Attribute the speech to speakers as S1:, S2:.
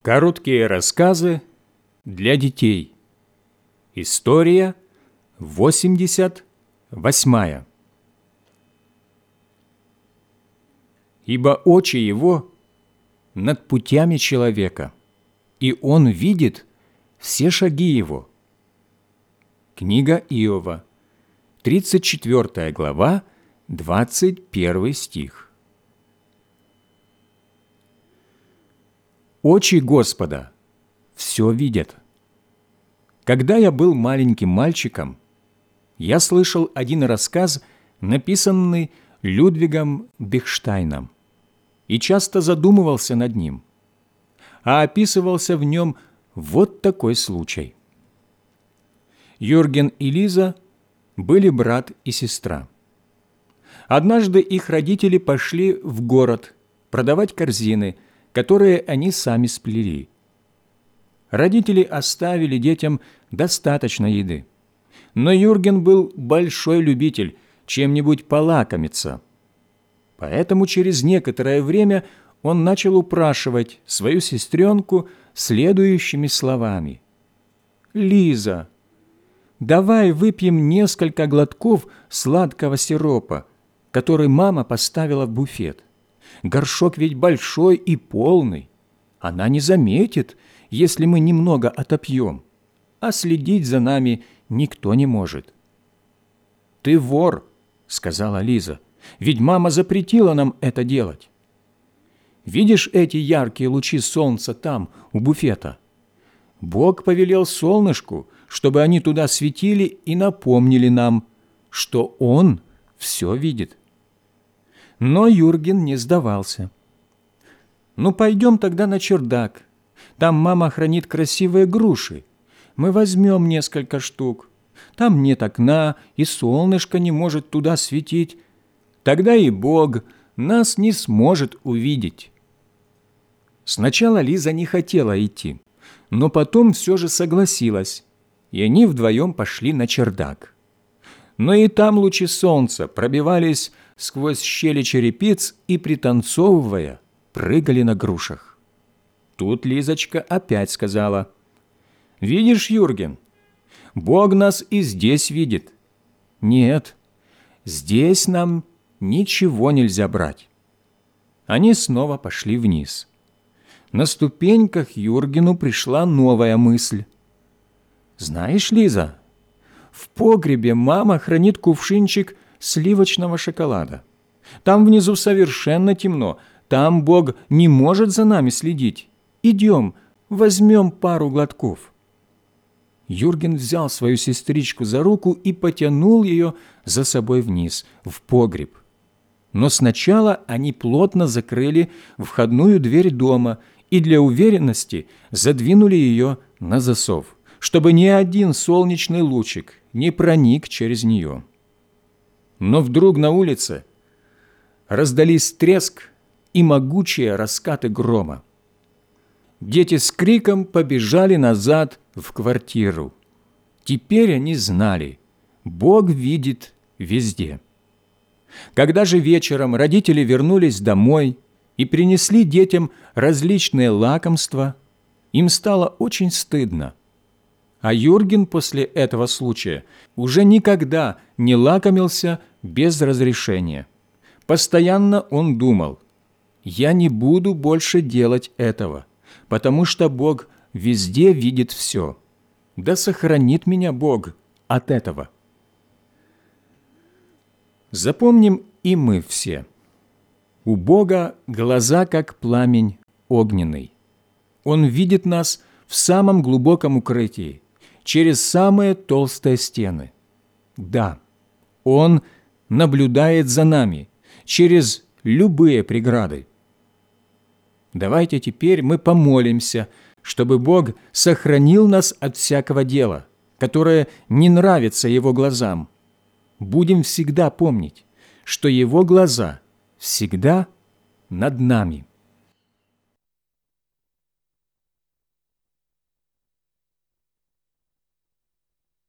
S1: Короткие рассказы для детей. История 88. Ибо очи его над путями человека, и он видит все шаги его. Книга Иова, 34 глава, 21 стих. Очи Господа все видят. Когда я был маленьким мальчиком, я слышал один рассказ, написанный Людвигом Бехштейном, и часто задумывался над ним. А описывался в нем вот такой случай. Юрген и Лиза были брат и сестра. Однажды их родители пошли в город продавать корзины, которые они сами сплели. Родители оставили детям достаточно еды. Но Юрген был большой любитель чем-нибудь полакомиться. Поэтому через некоторое время он начал упрашивать свою сестренку следующими словами. «Лиза, давай выпьем несколько глотков сладкого сиропа, который мама поставила в буфет. Горшок ведь большой и полный. Она не заметит, если мы немного отопьем, а следить за нами никто не может». «Ты вор», — сказала Лиза, — «ведь мама запретила нам это делать. Видишь эти яркие лучи солнца там, у буфета? Бог повелел солнышку, чтобы они туда светили и напомнили нам, что Он все видит». Но Юрген не сдавался. «Ну, пойдем тогда на чердак. Там мама хранит красивые груши. Мы возьмем несколько штук. Там нет окна, и солнышко не может туда светить. Тогда и Бог нас не сможет увидеть». Сначала Лиза не хотела идти, но потом все же согласилась, и они вдвоем пошли на чердак. Но и там лучи солнца пробивались сквозь щели черепиц и, пританцовывая, прыгали на грушах. Тут Лизочка опять сказала: «Видишь, Юрген, Бог нас и здесь видит. Нет, здесь нам ничего нельзя брать». Они снова пошли вниз. На ступеньках Юргену пришла новая мысль. «Знаешь, Лиза, в погребе мама хранит кувшинчик сливочного шоколада. Там внизу совершенно темно, там Бог не может за нами следить. Идем, возьмем пару глотков». Юрген взял свою сестричку за руку и потянул ее за собой вниз, в погреб. Но сначала они плотно закрыли входную дверь дома и для уверенности задвинули ее на засов, чтобы ни один солнечный лучик не проник через нее. Но вдруг на улице раздались треск и могучие раскаты грома. Дети с криком побежали назад в квартиру. Теперь они знали, Бог видит везде. Когда же вечером родители вернулись домой и принесли детям различные лакомства, им стало очень стыдно. А Юрген после этого случая уже никогда не лакомился без разрешения. Постоянно он думал: «Я не буду больше делать этого, потому что Бог везде видит все. Да сохранит меня Бог от этого». Запомним и мы все. У Бога глаза, как пламень огненный. Он видит нас в самом глубоком укрытии, через самые толстые стены. Да, Он наблюдает за нами через любые преграды. Давайте теперь мы помолимся, чтобы Бог сохранил нас от всякого дела, которое не нравится Его глазам. Будем всегда помнить, что Его глаза всегда над нами.